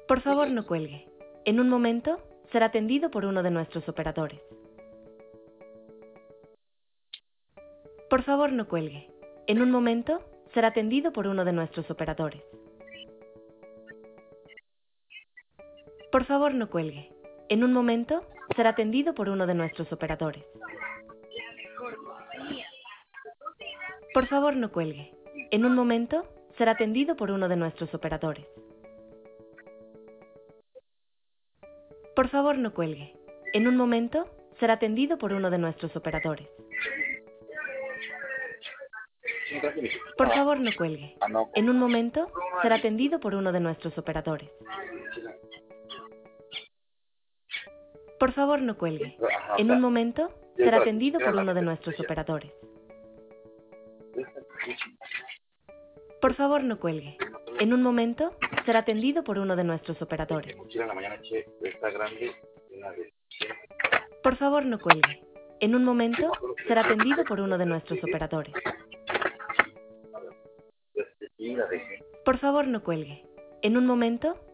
Por favor, no cuelgue. En un momento será atendido por uno de nuestros operadores. Por favor, no cuelgue. En un momento será atendido por uno de nuestros operadores. Por favor, no cuelgue. En un momento será atendido por uno de nuestros operadores. Por favor, no cuelgue. En un momento será atendido por uno de nuestros operadores. Por favor, no cuelgue. En un momento será atendido por uno de nuestros operadores. Por favor, no cuelgue. En un momento será atendido por uno de nuestros operadores. Por favor, no cuelgue. En un momento será atendido por uno de nuestros operadores. Por favor, no cuelgue. En un momento será atendido por uno de nuestros operadores. Por favor, no cuelgue. En un momento será atendido por uno de nuestros operadores. Por favor, no cuelgue. En un momento